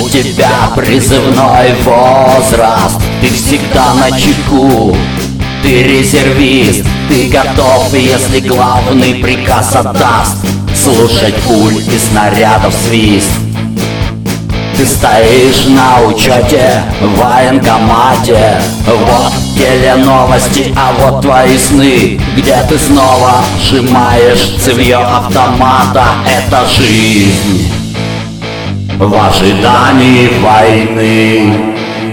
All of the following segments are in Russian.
У тебя призывной возраст, ты всегда на чеку. Ты резервист, ты готов, если главный приказ отдаст. Слушать пуль и снарядов свист. Ты стоишь на учете в военкомате. Вот теленовости, а вот твои сны, где ты снова сжимаешь цевьё автомата. Это жизнь в ожидании войны.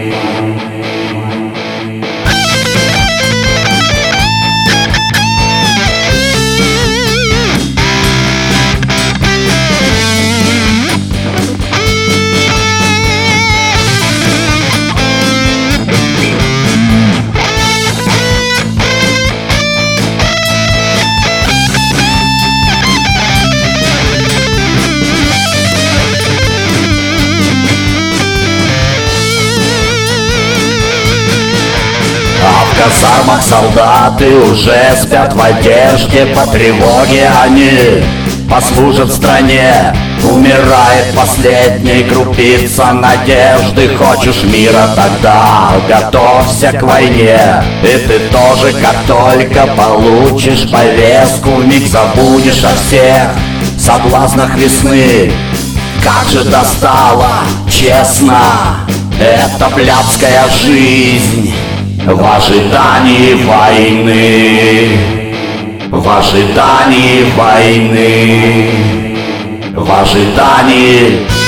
В казармах солдаты уже спят в одежде. По тревоге они послужат стране. Умирает последняя крупица надежды. Хочешь мира, тогда готовься к войне. И ты тоже, как только получишь повестку, вмиг забудешь о всех соблазнах весны. Как же достала, честно, эта блядская жизнь в ожидании войны, в ожидании войны, в ожидании